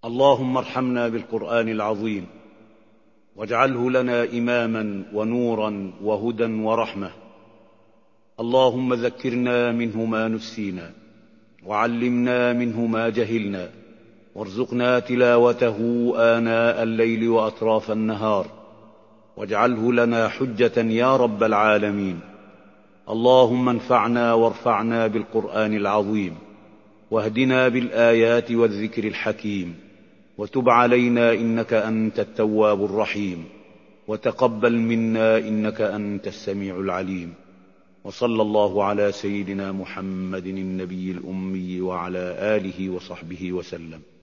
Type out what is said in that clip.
اللهم ارحمنا بالقرآن العظيم، واجعله لنا إماما ونورا وهدى ورحمة. اللهم ذكرنا منه ما نسينا، وعلمنا منه ما جهلنا، وارزقنا تلاوته آناء الليل وأطراف النهار، واجعله لنا حجة يا رب العالمين. اللهم انفعنا وارفعنا بالقرآن العظيم، واهدنا بالآيات والذكر الحكيم، وتب علينا إنك أنت التواب الرحيم، وتقبل منا إنك أنت السميع العليم. وصلى الله على سيدنا محمد النبي الأمي وعلى آله وصحبه وسلم.